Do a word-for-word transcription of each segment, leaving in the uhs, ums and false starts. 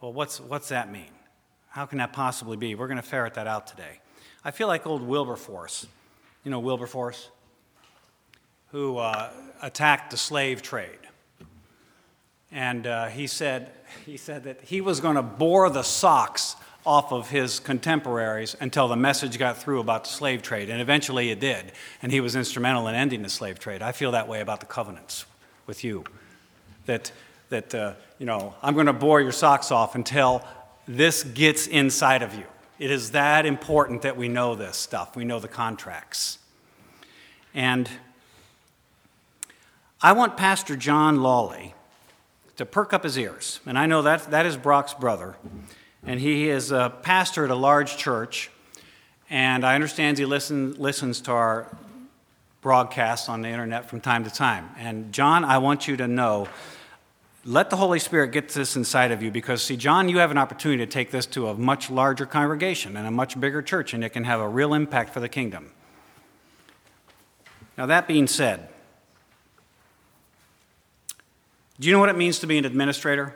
Well, what's, what's that mean? How can that possibly be? We're going to ferret that out today. I feel like old Wilberforce. You know Wilberforce? Who uh, attacked the slave trade. And uh, he said he said that he was going to bore the socks off of his contemporaries until the message got through about the slave trade. And eventually it did. And he was instrumental in ending the slave trade. I feel that way about the covenants with you. That, that uh, you know, I'm going to bore your socks off until this gets inside of you. It is that important that we know this stuff. We know the contracts. And I want Pastor John Lawley to perk up his ears. And I know that that is Brock's brother. And he is a pastor at a large church. And I understand he listen, listens to our broadcasts on the internet from time to time. And John, I want you to know, let the Holy Spirit get this inside of you, because, see, John, you have an opportunity to take this to a much larger congregation and a much bigger church, and it can have a real impact for the kingdom. Now, that being said, do you know what it means to be an administrator?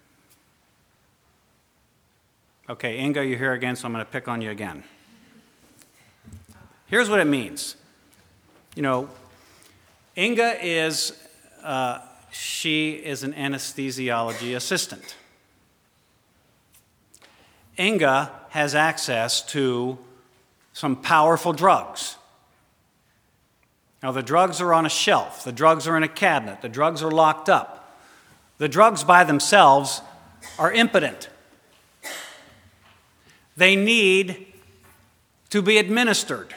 Okay, Inga, you're here again, so I'm going to pick on you again. Here's what it means. You know, Inga is... Uh, She is an anesthesiology assistant. Inga has access to some powerful drugs. Now, the drugs are on a shelf. The drugs are in a cabinet. The drugs are locked up. The drugs by themselves are impotent. They need to be administered.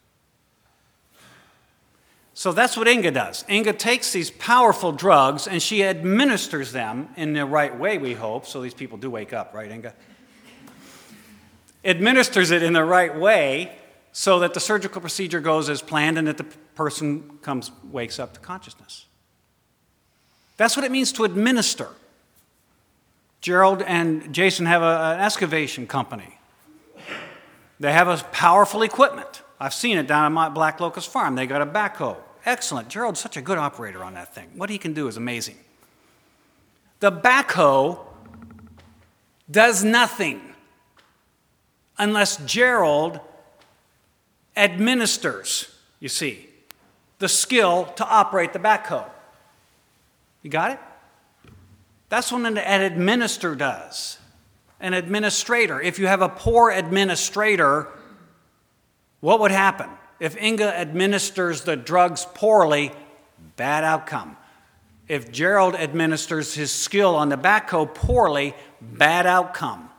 So that's what Inga does. Inga takes these powerful drugs and she administers them in the right way, we hope. So these people do wake up, right, Inga? Administers it in the right way so that the surgical procedure goes as planned and that the person comes, wakes up to consciousness. That's what it means to administer. Gerald and Jason have a, an excavation company. They have a powerful equipment. I've seen it down at my Black Locust Farm. They got a backhoe. Excellent. Gerald's such a good operator on that thing. What he can do is amazing. The backhoe does nothing unless Gerald administers, you see, the skill to operate the backhoe. You got it? That's what an administrator does. An administrator. If you have a poor administrator, what would happen? If Inga administers the drugs poorly, bad outcome. If Gerald administers his skill on the backhoe poorly, bad outcome.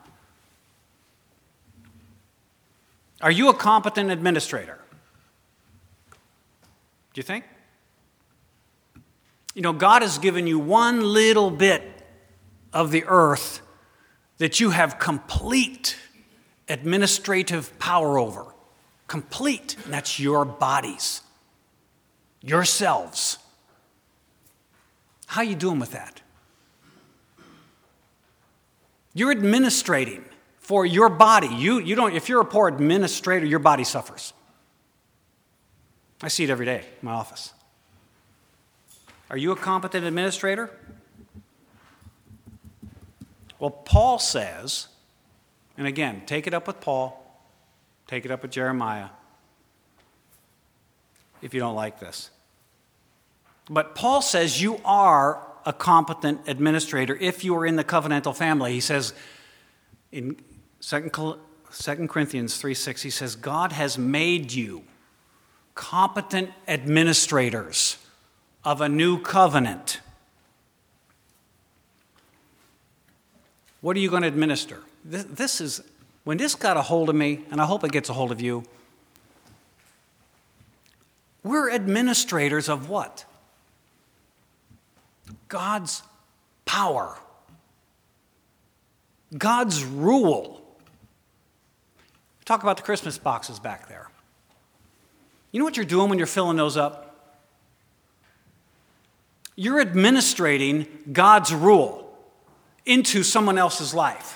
Are you a competent administrator? Do you think? You know, God has given you one little bit of the earth that you have complete administrative power over. Complete, and that's your bodies, yourselves. How are you doing with that? You're administrating for your body. You, you don't, if you're a poor administrator, your body suffers. I see it every day in my office. Are you a competent administrator? Well, Paul says, and again, take it up with Paul. Take it up with Jeremiah if you don't like this. But Paul says you are a competent administrator if you are in the covenantal family. He says in Second Corinthians three six, he says, God has made you competent administrators of a new covenant. What are you going to administer? This, this is... When this got a hold of me, and I hope it gets a hold of you, we're administrators of what? God's power. God's rule. Talk about the Christmas boxes back there. You know what you're doing when you're filling those up? You're administrating God's rule into someone else's life.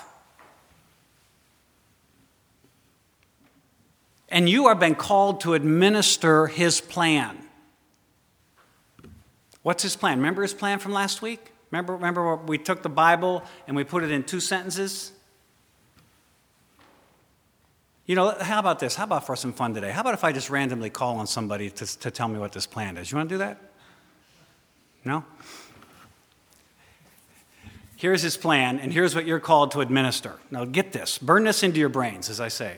And you have been called to administer his plan. What's his plan? Remember his plan from last week? Remember, remember we took the Bible and we put it in two sentences? You know, how about this? How about for some fun today? How about if I just randomly call on somebody to, to tell me what this plan is? You want to do that? No? Here's his plan, and here's what you're called to administer. Now get this. Burn this into your brains, as I say.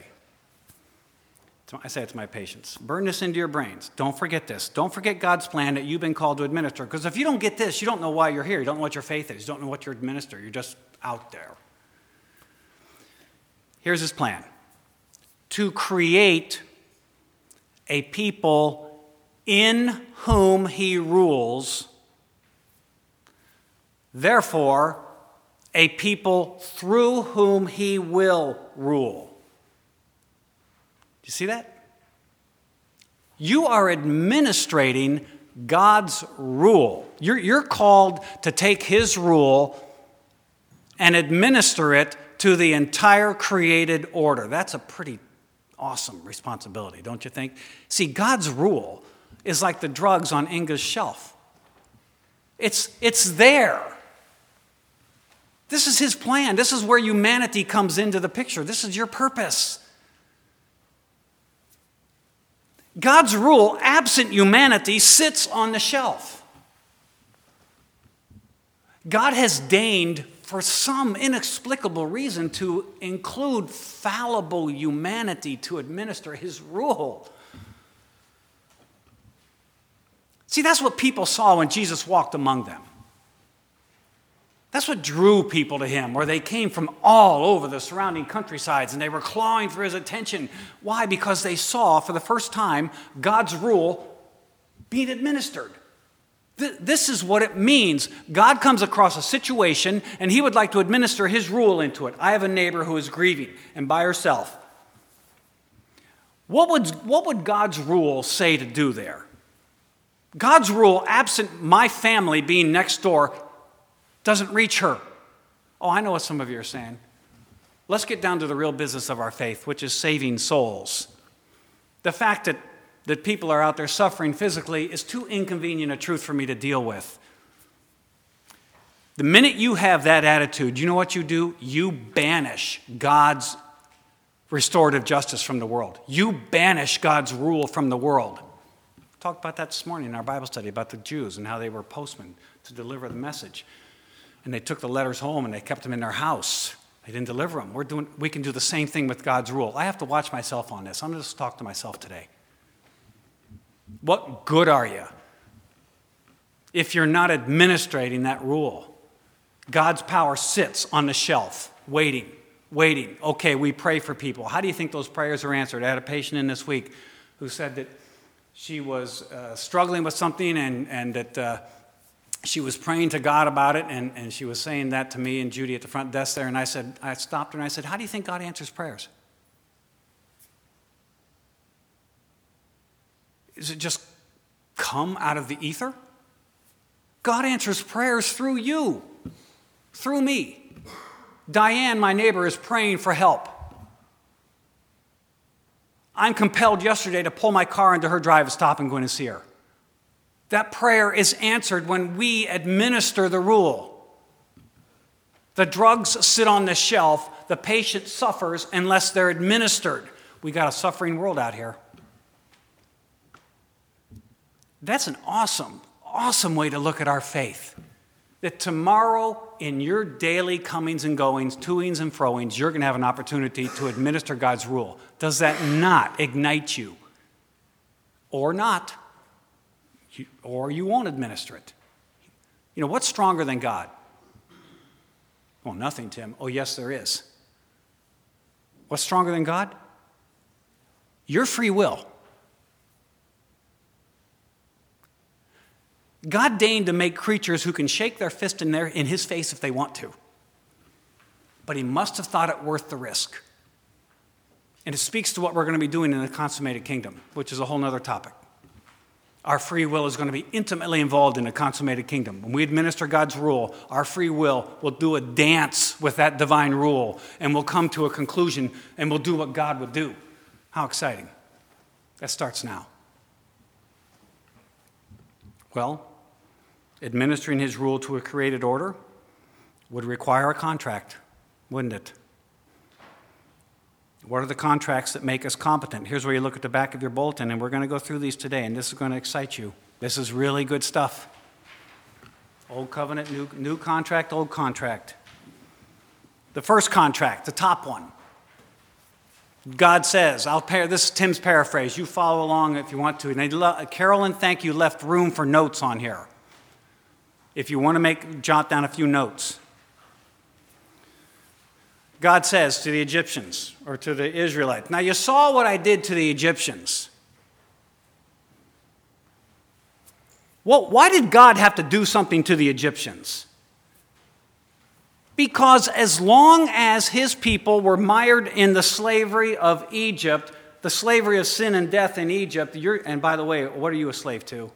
I say it to my patients. Burn this into your brains. Don't forget this. Don't forget God's plan that you've been called to administer. Because if you don't get this, you don't know why you're here. You don't know what your faith is. You don't know what you administer. You're just out there. Here's his plan. To create a people in whom he rules, therefore, a people through whom he will rule. Do you see that? You are administrating God's rule. You're, you're called to take his rule and administer it to the entire created order. That's a pretty awesome responsibility, don't you think? See, God's rule is like the drugs on Inga's shelf. It's, it's there. This is his plan. This is where humanity comes into the picture. This is your purpose. God's rule, absent humanity, sits on the shelf. God has deigned, for some inexplicable reason, to include fallible humanity to administer his rule. See, that's what people saw when Jesus walked among them. That's what drew people to him, where they came from all over the surrounding countrysides and they were clawing for his attention. Why? Because they saw for the first time God's rule being administered. This is what it means. God comes across a situation and he would like to administer his rule into it. I have a neighbor who is grieving and by herself. What would, what would God's rule say to do there? God's rule, absent my family being next door, doesn't reach her. Oh, I know what some of you are saying. Let's get down to the real business of our faith, which is saving souls. The fact that, that people are out there suffering physically is too inconvenient a truth for me to deal with. The minute you have that attitude, you know what you do? You banish God's restorative justice from the world. You banish God's rule from the world. We talked about that this morning in our Bible study about the Jews and how they were postmen to deliver the message. And they took the letters home and they kept them in their house. They didn't deliver them. We're doing, we can do the same thing with God's rule. I have to watch myself on this. I'm going to just talk to myself today. What good are you if you're not administrating that rule? God's power sits on the shelf, waiting, waiting. Okay, we pray for people. How do you think those prayers are answered? I had a patient in this week who said that she was uh, struggling with something and, and that... Uh, She was praying to God about it, and, and she was saying that to me and Judy at the front desk there, and I said, I stopped her and I said, how do you think God answers prayers? Is it just come out of the ether? God answers prayers through you, through me. Diane, my neighbor, is praying for help. I'm compelled yesterday to pull my car into her drive and stop and go in and see her. That prayer is answered when we administer the rule. The drugs sit on the shelf. The patient suffers unless they're administered. We got a suffering world out here. That's an awesome, awesome way to look at our faith. That tomorrow, in your daily comings and goings, toings and froings, you're going to have an opportunity to administer God's rule. Does that not ignite you? Or not? Or you won't administer it. You know, what's stronger than God? Well, nothing, Tim. Oh, yes, there is. What's stronger than God? Your free will. God deigned to make creatures who can shake their fist in, their, in his face if they want to. But he must have thought it worth the risk. And it speaks to what we're going to be doing in the consummated kingdom, which is a whole other topic. Our free will is going to be intimately involved in the consummated kingdom. When we administer God's rule, our free will will do a dance with that divine rule, and we'll come to a conclusion, and we'll do what God would do. How exciting. That starts now. Well, Administering his rule to a created order would require a contract, wouldn't it? What are the contracts that make us competent? Here's where you look at the back of your bulletin, and we're going to go through these today, and this is going to excite you. This is really good stuff. Old covenant, new, new contract, old contract. The first contract, the top one. God says, I'll pair, this is Tim's paraphrase. You follow along if you want to. And Carolyn, thank you, left room for notes on here. If you want to make, jot down a few notes. God says to the Egyptians, or to the Israelites, now you saw what I did to the Egyptians. Well, why did God have to do something to the Egyptians? Because as long as his people were mired in the slavery of Egypt, the slavery of sin and death in Egypt, you're, and by the way, what are you a slave to?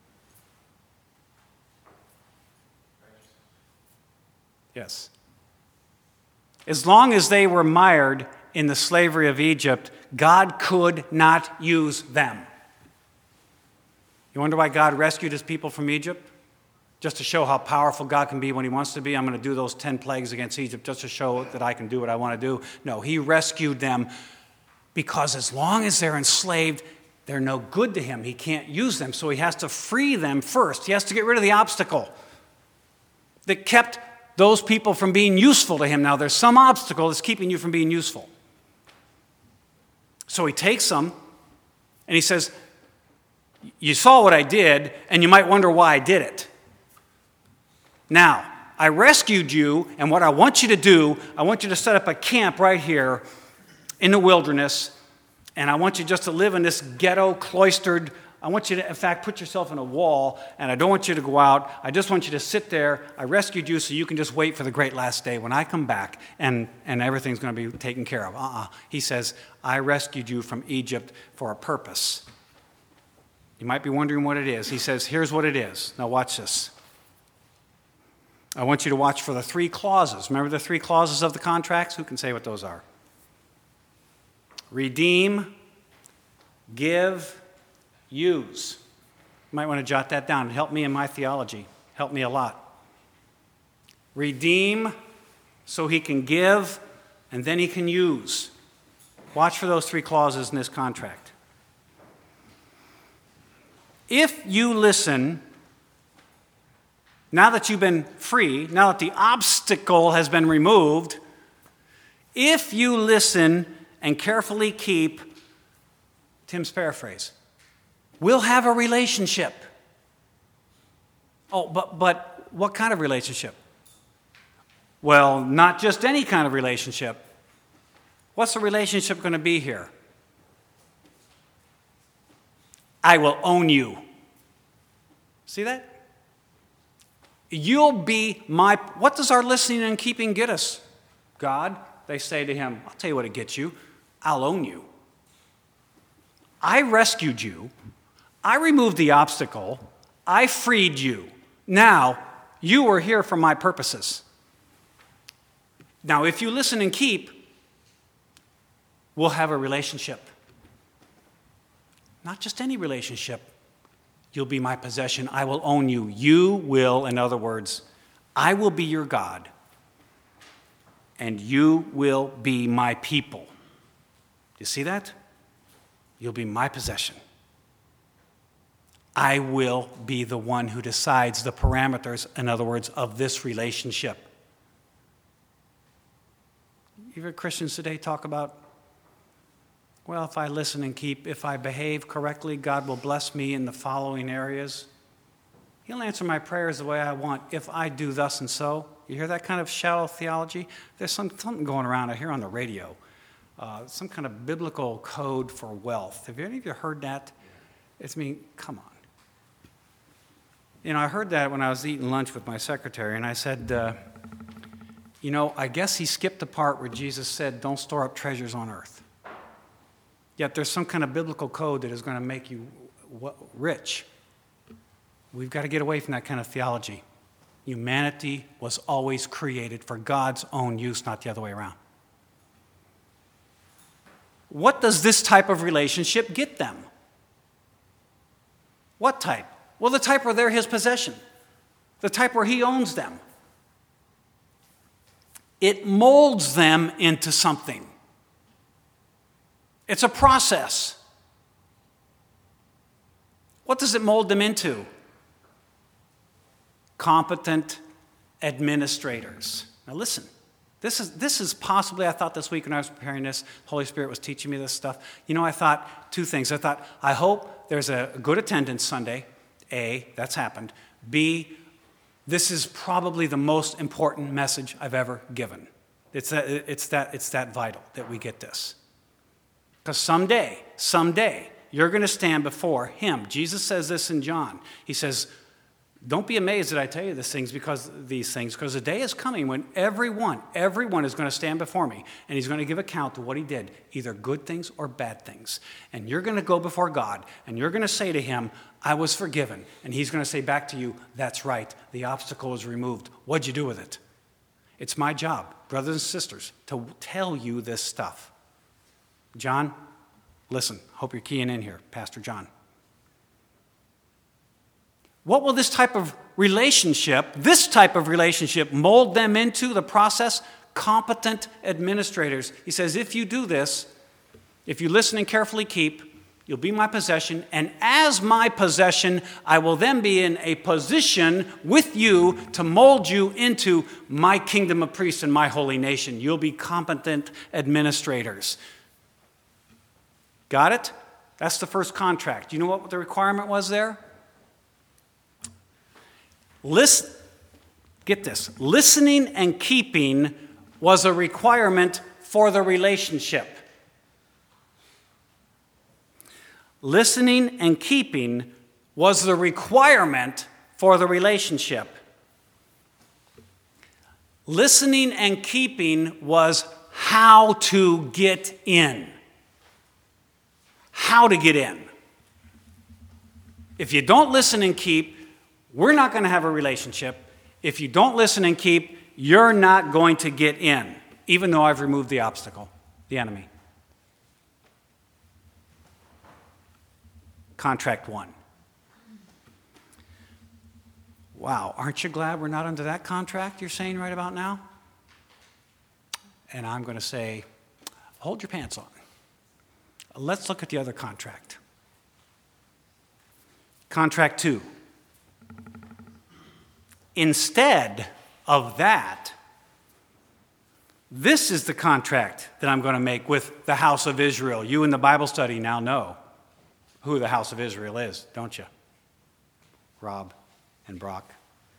Yes. As long as they were mired in the slavery of Egypt, God could not use them. You wonder why God rescued his people from Egypt? Just to show how powerful God can be when he wants to be. I'm going to do those ten plagues against Egypt just to show that I can do what I want to do. No, he rescued them because as long as they're enslaved, they're no good to him. He can't use them, so he has to free them first. He has to get rid of the obstacle that kept those people from being useful to him. Now, there's some obstacle that's keeping you from being useful. So he takes them, and he says, you saw what I did, and you might wonder why I did it. Now, I rescued you, and what I want you to do, I want you to set up a camp right here in the wilderness, and I want you just to live in this ghetto, cloistered. I want you to, in fact, put yourself in a wall, and I don't want you to go out. I just want you to sit there. I rescued you so you can just wait for the great last day when I come back, and, and everything's going to be taken care of. Uh-uh. He says, I rescued you from Egypt for a purpose. You might be wondering what it is. He says, here's what it is. Now watch this. I want you to watch for the three clauses. Remember the three clauses of the contracts? Who can say what those are? Redeem, give, use. You might want to jot that down. Help me in my theology. Help me a lot. Redeem so he can give and then he can use. Watch for those three clauses in this contract. If you listen, now that you've been free, now that the obstacle has been removed, if you listen and carefully keep, Tim's paraphrase, we'll have a relationship. Oh, but, but what kind of relationship? Well, not just any kind of relationship. What's the relationship going to be here? I will own you. See that? You'll be my... What does our listening and keeping get us? God, they say to him, I'll tell you what it gets you. I'll own you. I rescued you. I removed the obstacle. I freed you. Now, you are here for my purposes. Now, if you listen and keep, we'll have a relationship. Not just any relationship. You'll be my possession. I will own you. You will, in other words, I will be your God, and you will be my people. You see that? You'll be my possession. I will be the one who decides the parameters, in other words, of this relationship. You hear Christians today talk about, well, if I listen and keep, if I behave correctly, God will bless me in the following areas. He'll answer my prayers the way I want if I do thus and so. You hear that kind of shallow theology? There's some, something going around I hear on the radio, uh, some kind of biblical code for wealth. Have any of you heard that? It's I mean, come on. You know, I heard that when I was eating lunch with my secretary, and I said, uh, you know, I guess he skipped the part where Jesus said, don't store up treasures on earth. Yet there's some kind of biblical code that is going to make you rich. We've got to get away from that kind of theology. Humanity was always created for God's own use, not the other way around. What does this type of relationship get them? What type? Well, the type where they're his possession. the type where he owns them. It molds them into something. It's a process. What does it mold them into? Competent administrators. Now listen, this is, this is possibly, I thought this week when I was preparing this, Holy Spirit was teaching me this stuff. You know, I thought two things. I thought, I hope there's a good attendance Sunday. A, that's happened. B, this is probably the most important message I've ever given. It's that, it's that, it's that vital that we get this. Because someday, someday, you're going to stand before him. Jesus says this in John. He says, don't be amazed that I tell you these things because these things, because the day is coming when everyone, everyone is going to stand before me, and he's going to give account to what he did, either good things or bad things. And you're going to go before God, and you're going to say to him, I was forgiven. And he's going to say back to you, that's right, the obstacle is removed. What'd you do with it? It's my job, brothers and sisters, to tell you this stuff. John, listen, hope you're keying in here, Pastor John. What will this type of relationship, this type of relationship, mold them into the process? Competent administrators. He says, if you do this, if you listen and carefully keep, you'll be my possession, and as my possession, I will then be in a position with you to mold you into my kingdom of priests and my holy nation. You'll be competent administrators. Got it? That's the first contract. You know what the requirement was there? Listen, get this. Listening and keeping was a requirement for the relationship. Listening and keeping was the requirement for the relationship. Listening and keeping was how to get in. How to get in. If you don't listen and keep, we're not going to have a relationship. If you don't listen and keep, you're not going to get in, even though I've removed the obstacle, the enemy. Contract one. Wow, aren't you glad we're not under that contract you're saying right about now? And I'm going to say, hold your pants on. Let's look at the other contract. Contract two. Instead of that, this is the contract that I'm going to make with the house of Israel. You in the Bible study now know who the house of Israel is, don't you? Rob and Brock.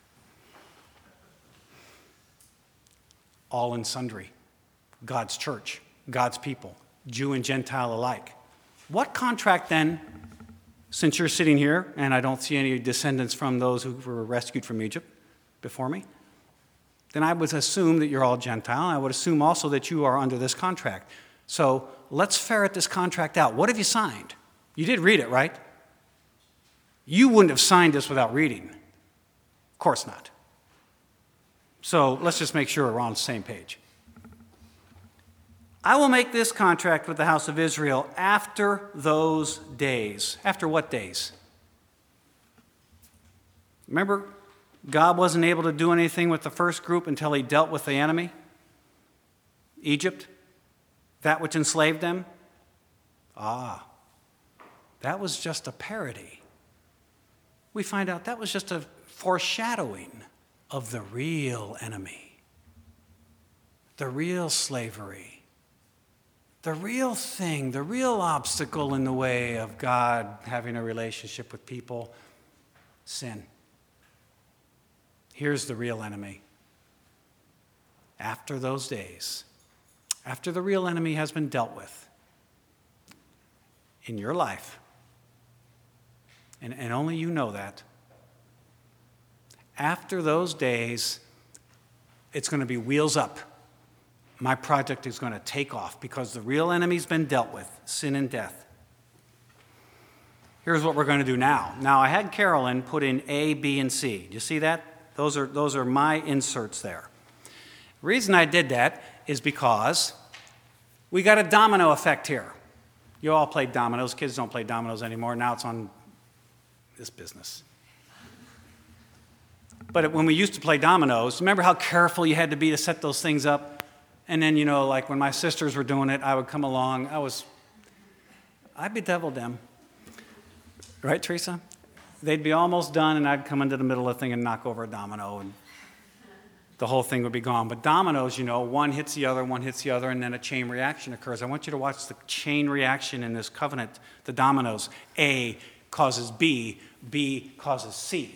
All and sundry. God's church, God's people, Jew and Gentile alike. What contract then, since you're sitting here, and I don't see any descendants from those who were rescued from Egypt before me, then I would assume that you're all Gentile. I would assume also that you are under this contract. So let's ferret this contract out. What have you signed? You did read it, right? You wouldn't have signed this without reading. Of course not. So let's just make sure we're on the same page. I will make this contract with the house of Israel after those days. After what days? Remember, God wasn't able to do anything with the first group until he dealt with the enemy, Egypt, that which enslaved them. Ah, that was just a parody. We find out that was just a foreshadowing of the real enemy, the real slavery, the real thing, the real obstacle in the way of God having a relationship with people, sin. Here's the real enemy. After those days, after the real enemy has been dealt with in your life, and, and only you know that, after those days, it's going to be wheels up. My project is going to take off because the real enemy's been dealt with, sin and death. Here's what we're going to do now. Now, I had Carolyn put in A, B, and C. Do you see that? Those are, those are my inserts there. The reason I did that is because we got a domino effect here. You all played dominoes. Kids don't play dominoes anymore. Now it's on this business. But when we used to play dominoes, remember how careful you had to be to set those things up? And then, you know, like when my sisters were doing it, I would come along. I was, I bedeviled them. Right, Teresa? They'd be almost done, and I'd come into the middle of the thing and knock over a domino, and the whole thing would be gone. But dominoes, you know, one hits the other, one hits the other, and then a chain reaction occurs. I want you to watch the chain reaction in this covenant, the dominoes. A causes B, B causes C.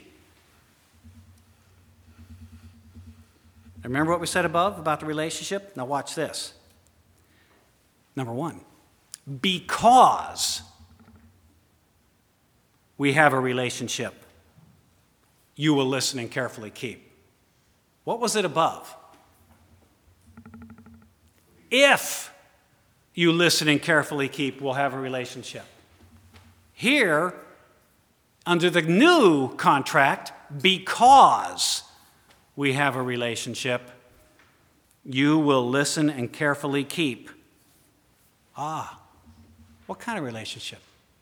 Remember what we said above about the relationship? Now watch this. Number one, because we have a relationship, you will listen and carefully keep. What was it above? If you listen and carefully keep, we'll have a relationship. Here, under the new contract, because we have a relationship, you will listen and carefully keep. Ah, what kind of relationship?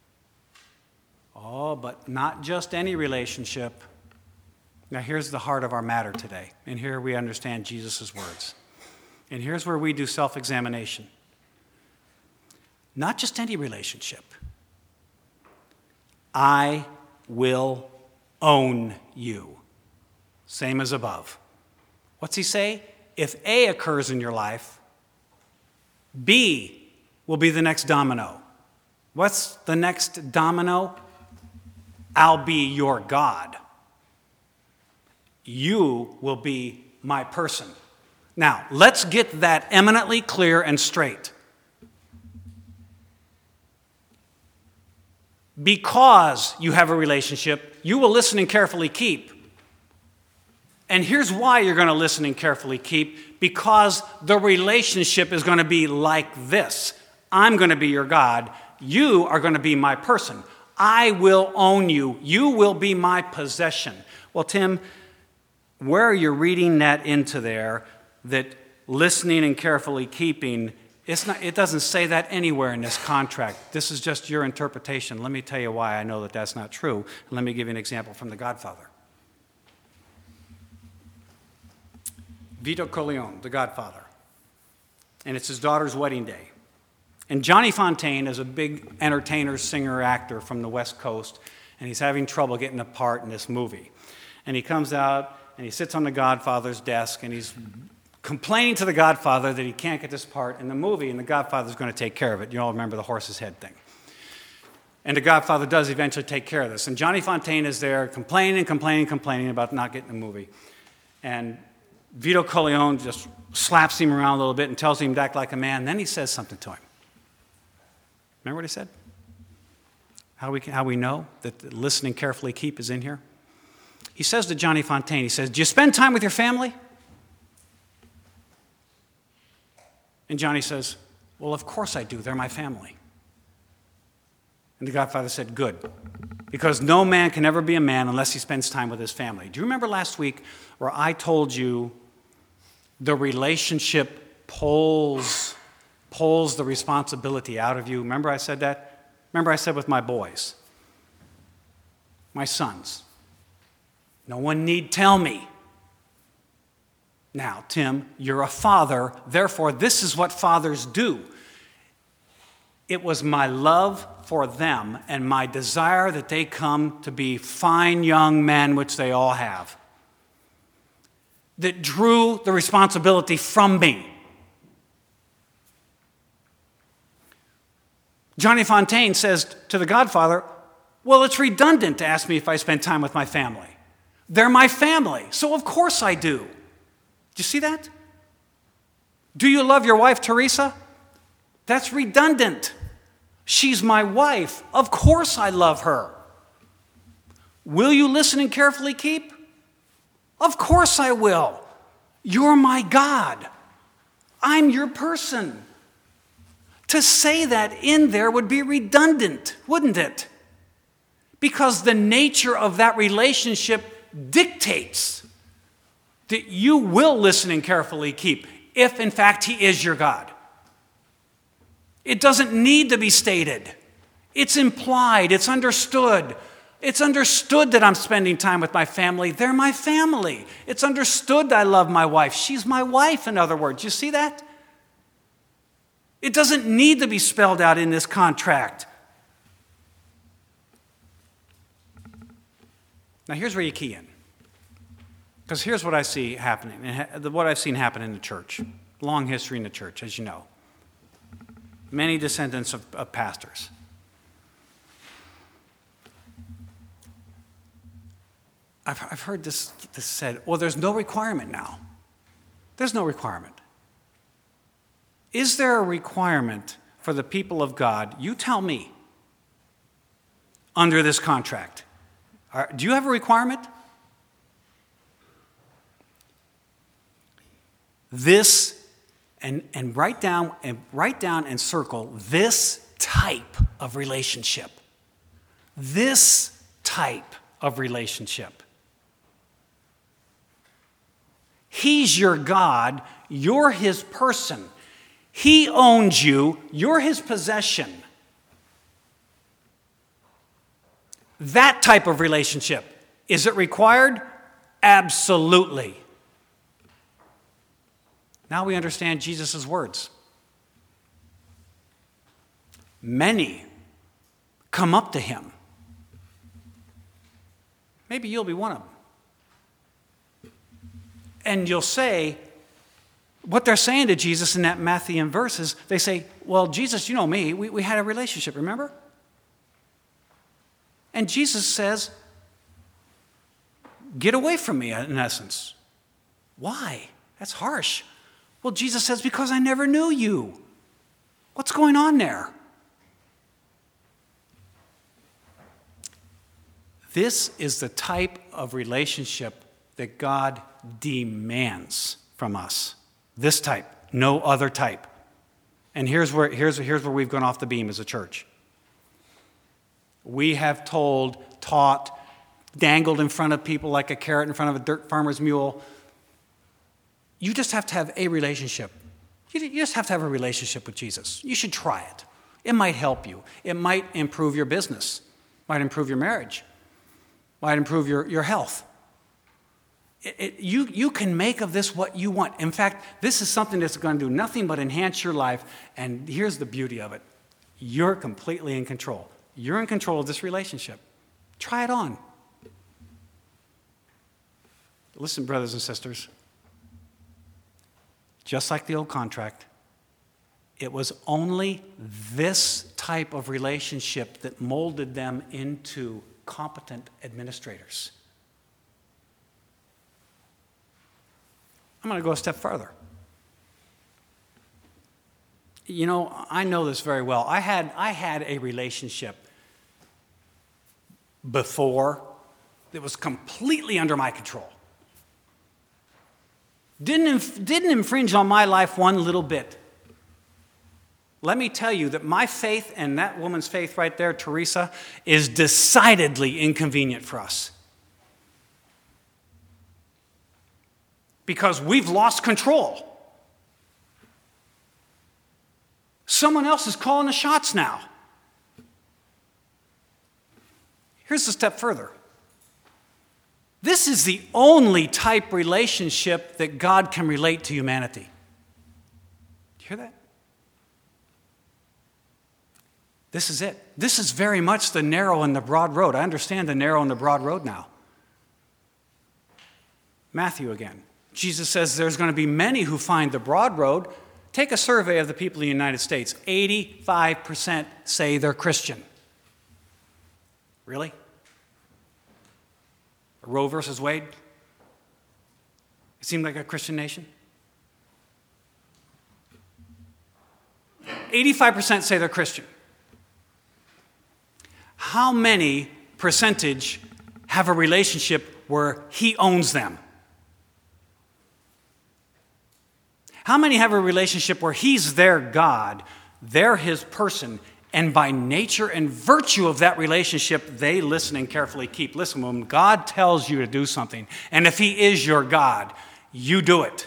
Oh, but not just any relationship. Now here's the heart of our matter today, and here we understand Jesus' words. And here's where we do self-examination. Not just any relationship. I will own you. Same as above. What's he say? If A occurs in your life, B will be the next domino. What's the next domino? I'll be your God. You will be my person. Now, let's get that eminently clear and straight. Because you have a relationship, you will listen and carefully keep. And here's why you're going to listen and carefully keep. Because the relationship is going to be like this. I'm going to be your God. You are going to be my person. I will own you. You will be my possession. Well, Tim, where are you reading that into there, that listening and carefully keeping, it's not, it doesn't say that anywhere in this contract. This is just your interpretation. Let me tell you why I know that that's not true. Let me give you an example from The Godfather. Vito Corleone, The Godfather. And it's his daughter's wedding day. And Johnny Fontane is a big entertainer, singer, actor from the West Coast, and he's having trouble getting a part in this movie. And he comes out, and he sits on the Godfather's desk, and he's complaining to the Godfather that he can't get this part in the movie, and the Godfather's going to take care of it. You all remember the horse's head thing. And the Godfather does eventually take care of this. And Johnny Fontane is there complaining, complaining, complaining about not getting the movie. And Vito Corleone just slaps him around a little bit and tells him to act like a man. Then he says something to him. Remember what he said? How we, how we know that listening carefully keep is in here? He says to Johnny Fontane, he says, do you spend time with your family? And Johnny says, well, of course I do. They're my family. And the Godfather said, good. Because no man can ever be a man unless he spends time with his family. Do you remember last week where I told you the relationship pulls, pulls the responsibility out of you? Remember I said that? Remember I said with my boys, my sons, no one need tell me. Now, Tim, you're a father, therefore this is what fathers do. It was my love for them and my desire that they come to be fine young men, which they all have, that drew the responsibility from me. Johnny Fontane says to the Godfather, well, it's redundant to ask me if I spend time with my family. They're my family, so of course I do. Do you see that? Do you love your wife, Teresa? That's redundant. She's my wife. Of course I love her. Will you listen and carefully keep? Of course I will. You're my God. I'm your person. To say that in there would be redundant, wouldn't it? Because the nature of that relationship dictates that you will listen and carefully keep, if in fact he is your God. It doesn't need to be stated. It's implied, it's understood. It's understood that I'm spending time with my family. They're my family. It's understood that I love my wife. She's my wife, in other words. You see that? It doesn't need to be spelled out in this contract. Now, here's where you key in. Because here's what I see happening, and what I've seen happen in the church. Long history in the church, as you know. Many descendants of, of pastors. I've, I've heard this, this said, well, there's no requirement now. There's no requirement. Is there a requirement for the people of God? You tell me. Under this contract. Are, do you have a requirement? This, and, and write down and write down and circle this type of relationship. This type of relationship. He's your God, you're his person. He owns you, you're his possession. That type of relationship, is it required? Absolutely. Now we understand Jesus' words. Many come up to him. Maybe you'll be one of them. And you'll say, what they're saying to Jesus in that Matthean verse is, they say, well, Jesus, you know me, we, we had a relationship, remember? And Jesus says, get away from me, in essence. Why? That's harsh. Well, Jesus says, because I never knew you. What's going on there? This is the type of relationship that God demands from us. This type, no other type. And here's where, here's, here's where we've gone off the beam as a church. We have told, taught, dangled in front of people like a carrot in front of a dirt farmer's mule. You just have to have a relationship. You just have to have a relationship with Jesus. You should try it. It might help you. It might improve your business. Might improve your marriage. Might improve your, your health. It, it, you, you can make of this what you want. In fact, this is something that's going to do nothing but enhance your life. And here's the beauty of it. You're completely in control. You're in control of this relationship. Try it on. Listen, brothers and sisters. Just like the old contract, it was only this type of relationship that molded them into competent administrators. I'm going to go a step further. You know, I know this very well. I had, I had a relationship before that was completely under my control. Didn't, inf- didn't infringe on my life one little bit. Let me tell you that my faith and that woman's faith right there, Teresa, is decidedly inconvenient for us. Because we've lost control. Someone else is calling the shots now. Here's a step further. This is the only type relationship that God can relate to humanity. Do you hear that? This is it. This is very much the narrow and the broad road. I understand the narrow and the broad road now. Matthew again. Jesus says there's going to be many who find the broad road. Take a survey of the people in the United States. eighty-five percent say they're Christian. Really? Roe versus Wade? It seemed like a Christian nation? eighty-five percent say they're Christian. How many percentage have a relationship where he owns them? How many have a relationship where he's their God, they're his person, and by nature and virtue of that relationship, they listen and carefully keep? Listen, when God tells you to do something, and if he is your God, you do it.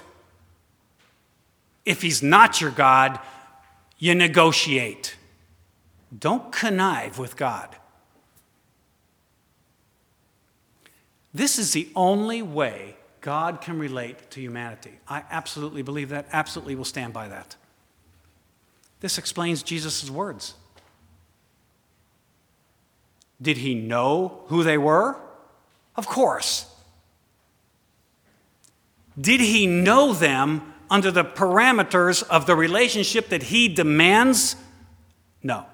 If he's not your God, you negotiate. Don't connive with God. This is the only way God can relate to humanity. I absolutely believe that, absolutely will stand by that. This explains Jesus' words. Did he know who they were? Of course. Did he know them under the parameters of the relationship that he demands? No.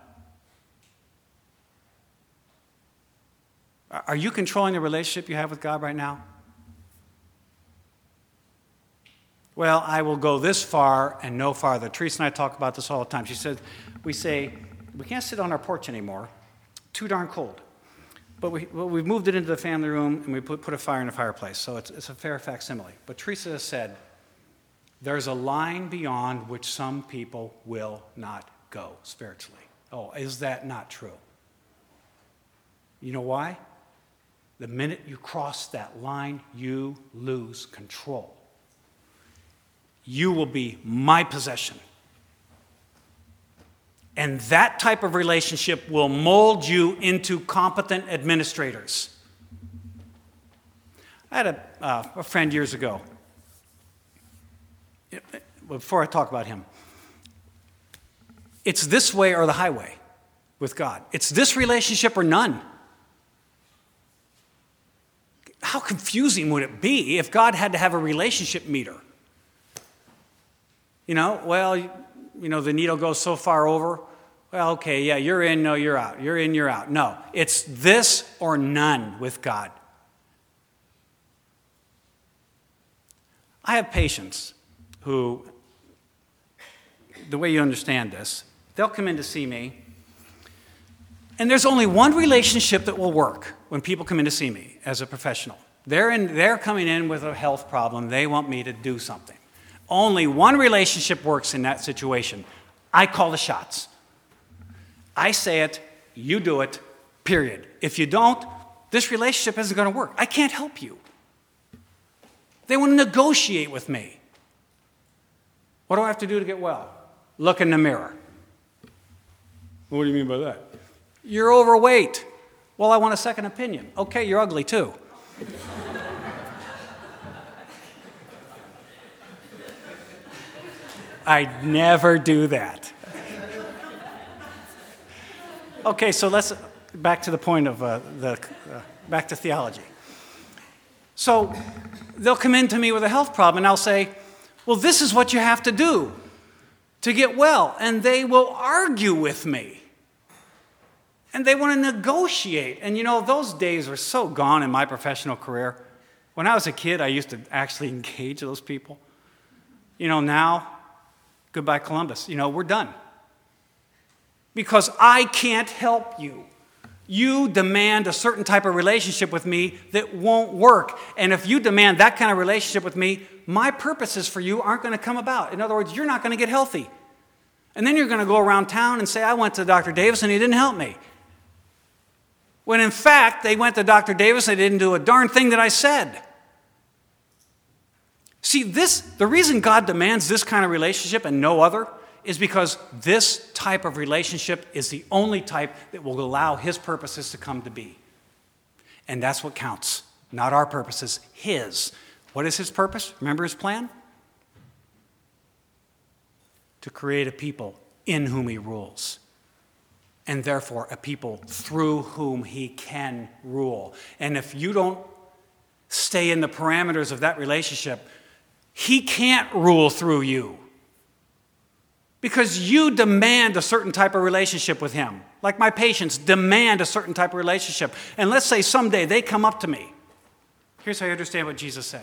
Are you controlling the relationship you have with God right now? Well, I will go this far and no farther. Teresa and I talk about this all the time. She said, we say, we can't sit on our porch anymore. Too darn cold. But we, well, we've moved it into the family room and we put, put a fire in the fireplace. So it's, it's a fair facsimile. But Teresa has said, there's a line beyond which some people will not go spiritually. Oh, is that not true? You know why? The minute you cross that line, you lose control. You will be my possession. And that type of relationship will mold you into competent administrators. I had a, uh, a friend years ago. Before I talk about him, it's this way or the highway with God. It's this relationship or none. How confusing would it be if God had to have a relationship meter? You know, well, you know, the needle goes so far over. Well, okay, yeah, you're in, no, you're out. You're in, you're out. No, it's this or none with God. I have patients who, the way you understand this, they'll come in to see me, and there's only one relationship that will work when people come in to see me as a professional. They're, in, they're coming in with a health problem. They want me to do something. Only one relationship works in that situation. I call the shots. I say it, you do it, period. If you don't, this relationship isn't going to work. I can't help you. They want to negotiate with me. What do I have to do to get well? Look in the mirror. What do you mean by that? You're overweight. Well, I want a second opinion. Okay, you're ugly too. I'd never do that. Okay, so let's back to the point of uh, the uh, back to theology. So they'll come in to me with a health problem, and I'll say, "Well, this is what you have to do to get well," and they will argue with me, and they want to negotiate. And you know, those days are so gone in my professional career. When I was a kid, I used to actually engage those people. You know, now. Goodbye, Columbus. You know, we're done. Because I can't help you. You demand a certain type of relationship with me that won't work. And if you demand that kind of relationship with me, my purposes for you aren't going to come about. In other words, you're not going to get healthy. And then you're going to go around town and say, I went to Doctor Davis and he didn't help me. When in fact, they went to Doctor Davis and they didn't do a darn thing that I said. See, this, the reason God demands this kind of relationship and no other is because this type of relationship is the only type that will allow his purposes to come to be. And that's what counts. Not our purposes, his. What is his purpose? Remember his plan? To create a people in whom he rules. And therefore a people through whom he can rule. And if you don't stay in the parameters of that relationship, he can't rule through you because you demand a certain type of relationship with him. Like my patients demand a certain type of relationship. And let's say someday they come up to me. Here's how you understand what Jesus said.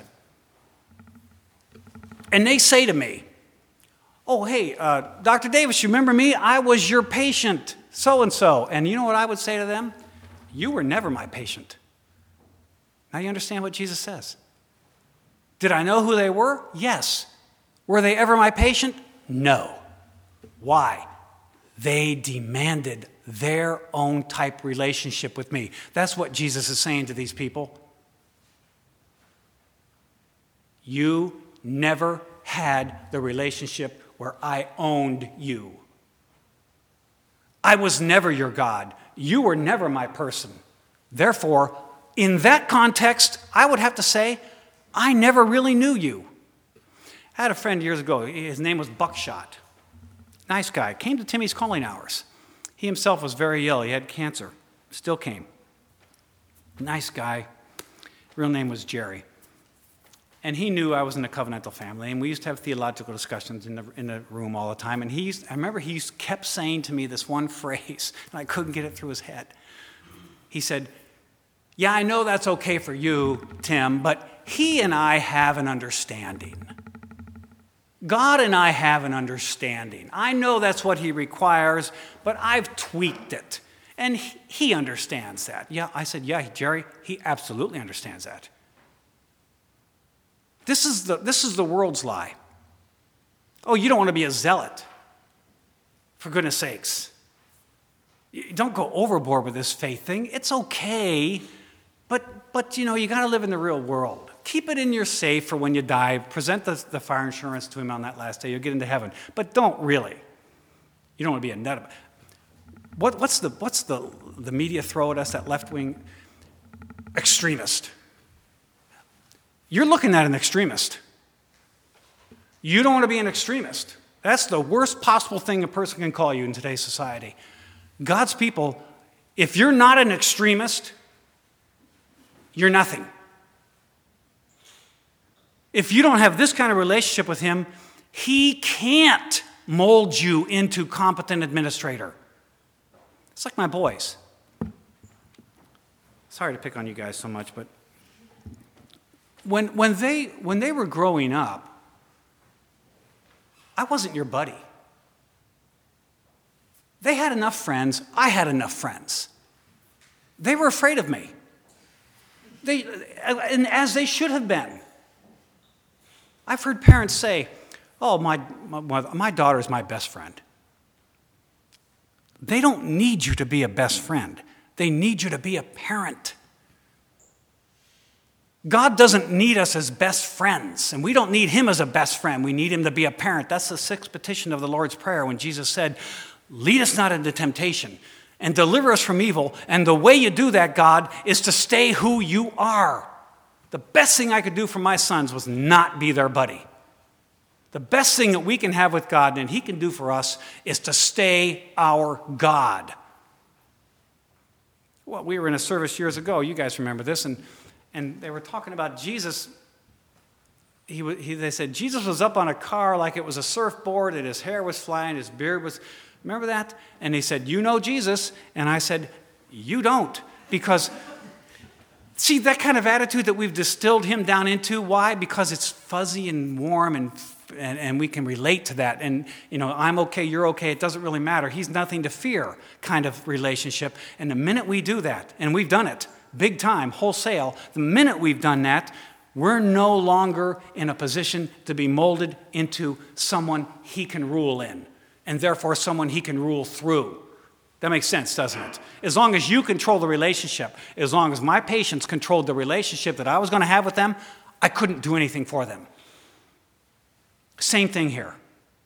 And they say to me, oh, hey, uh, Doctor Davis, you remember me? I was your patient, so-and-so. And you know what I would say to them? You were never my patient. Now you understand what Jesus says. Did I know who they were? Yes. Were they ever my patient? No. Why? They demanded their own type relationship with me. That's what Jesus is saying to these people. You never had the relationship where I owned you. I was never your God. You were never my person. Therefore, in that context, I would have to say, I never really knew you. I had a friend years ago. His name was Buckshot. Nice guy. Came to Timmy's calling hours. He himself was very ill. He had cancer. Still came. Nice guy. Real name was Jerry. And he knew I was in a covenantal family, and we used to have theological discussions in the, in the room all the time. And he used, I remember he used, kept saying to me this one phrase, and I couldn't get it through his head. He said, yeah, I know that's okay for you, Tim, but he and I have an understanding. God and I have an understanding. I know that's what he requires, but I've tweaked it. And he, he understands that. Yeah, I said, yeah, Jerry, he absolutely understands that. This is the, this is the world's lie. Oh, you don't want to be a zealot. For goodness sakes. Don't go overboard with this faith thing. It's okay, but, but you know, you got to live in the real world. Keep it in your safe for when you die. Present the, the fire insurance to him on that last day. You'll get into heaven. But don't really. You don't want to be a nut. What, what's the, what's the, the media throw at us, that left-wing extremist? You're looking at an extremist. You don't want to be an extremist. That's the worst possible thing a person can call you in today's society. God's people, if you're not an extremist, you're nothing. If you don't have this kind of relationship with him, he can't mold you into competent administrator. It's like my boys. Sorry to pick on you guys so much, but when, when, they, when they were growing up, I wasn't your buddy. They had enough friends. I had enough friends. They were afraid of me. They, and as they should have been. I've heard parents say, oh, my, my, my daughter is my best friend. They don't need you to be a best friend. They need you to be a parent. God doesn't need us as best friends, and we don't need him as a best friend. We need him to be a parent. That's the sixth petition of the Lord's Prayer when Jesus said, lead us not into temptation and deliver us from evil. And the way you do that, God, is to stay who you are. The best thing I could do for my sons was not be their buddy. The best thing that we can have with God and he can do for us is to stay our God. Well, we were in a service years ago. You guys remember this. And, and they were talking about Jesus. He, he, they said Jesus was up on a car like it was a surfboard and his hair was flying, his beard was... Remember that? And he said, you know Jesus. And I said, you don't. Because... See, that kind of attitude that we've distilled him down into, why? Because it's fuzzy and warm and, and and we can relate to that. And, you know, I'm okay, you're okay, it doesn't really matter. He's nothing to fear kind of relationship. And the minute we do that, and we've done it big time, wholesale, the minute we've done that, we're no longer in a position to be molded into someone he can rule in, and therefore someone he can rule through. That makes sense, doesn't it? As long as you control the relationship, as long as my patients controlled the relationship that I was going to have with them, I couldn't do anything for them. Same thing here.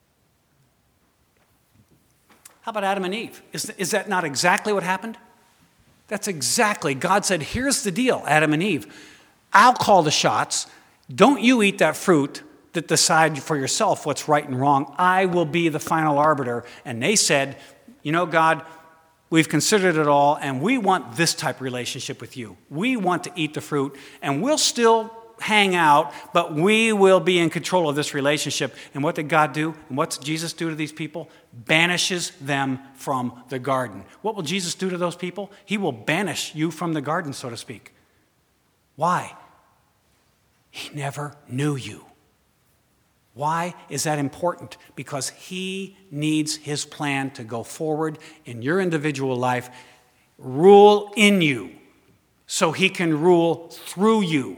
How about Adam and Eve? Is, is that not exactly what happened? That's exactly. God said, here's the deal, Adam and Eve. I'll call the shots. Don't you eat that fruit that decide for yourself what's right and wrong. I will be the final arbiter. And they said, you know, God, we've considered it all, and we want this type of relationship with you. We want to eat the fruit, and we'll still hang out, but we will be in control of this relationship. And what did God do? And what did Jesus do to these people? Banishes them from the garden. What will Jesus do to those people? He will banish you from the garden, so to speak. Why? He never knew you. Why is that important? Because he needs his plan to go forward in your individual life, rule in you, so he can rule through you.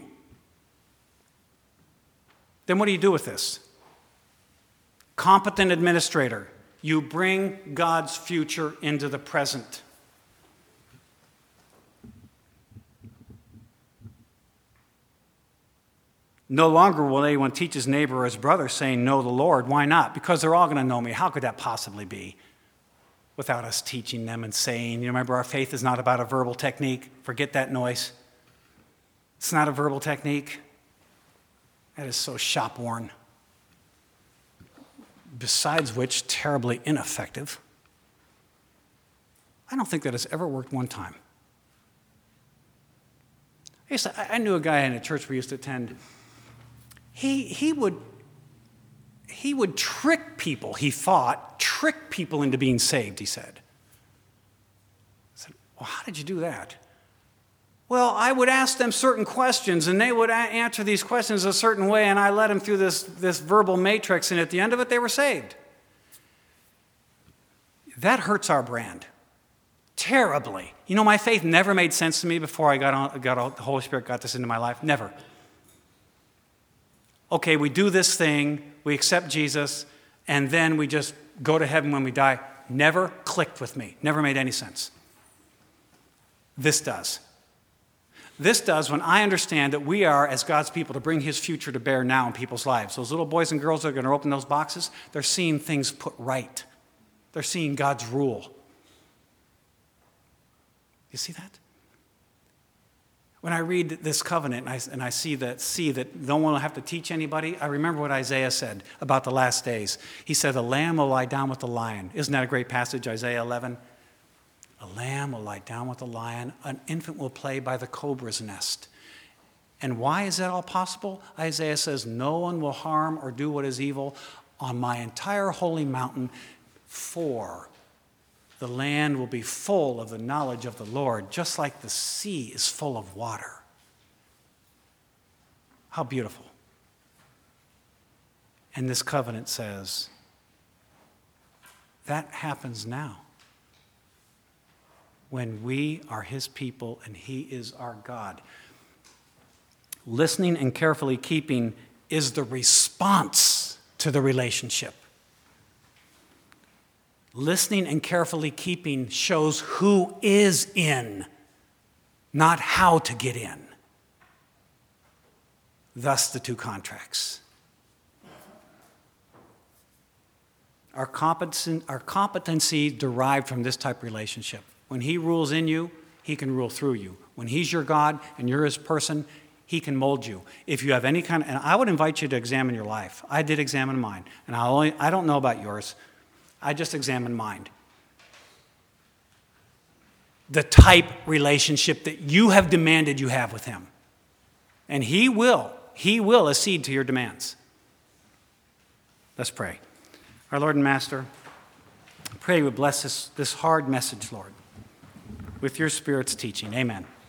Then what do you do with this? Competent administrator. You bring God's future into the present. No longer will anyone teach his neighbor or his brother saying, know the Lord. Why not? Because they're all going to know me. How could that possibly be without us teaching them and saying, you remember our faith is not about a verbal technique. Forget that noise. It's not a verbal technique. That is so shop-worn. Besides which, terribly ineffective. I don't think that has ever worked one time. I, used to, I knew a guy in a church we used to attend. He, he, would, he would trick people, he thought, trick people into being saved, he said. I said, well, how did you do that? Well, I would ask them certain questions, and they would a- answer these questions a certain way, and I led them through this, this verbal matrix, and at the end of it, they were saved. That hurts our brand terribly. You know, my faith never made sense to me before I got on, got the Holy Spirit got this into my life. Never. Okay, we do this thing, we accept Jesus, and then we just go to heaven when we die. Never clicked with me. Never made any sense. This does. This does when I understand that we are, as God's people, to bring his future to bear now in people's lives. Those little boys and girls that are going to open those boxes, they're seeing things put right. They're seeing God's rule. You see that? When I read this covenant and I, and I see, that, see that no one will have to teach anybody, I remember what Isaiah said about the last days. He said, the lamb will lie down with the lion. Isn't that a great passage, Isaiah eleven? A lamb will lie down with the lion. An infant will play by the cobra's nest. And why is that all possible? Isaiah says, no one will harm or do what is evil on my entire holy mountain, for the land will be full of the knowledge of the Lord, just like the sea is full of water. How beautiful. And this covenant says, that happens now. When we are his people and he is our God. Listening and carefully keeping is the response to the relationship. Listening and carefully keeping shows who is in, not how to get in. Thus the two contracts. Our competency, our competency derived from this type of relationship. When he rules in you, he can rule through you. When he's your God and you're his person, he can mold you. If you have any kind of, and I would invite you to examine your life. I did examine mine, and I only, I don't know about yours. I just examined mine. The type relationship that you have demanded you have with him. And he will, he will accede to your demands. Let's pray. Our Lord and Master, I pray you would bless this, this hard message, Lord, with your Spirit's teaching. Amen.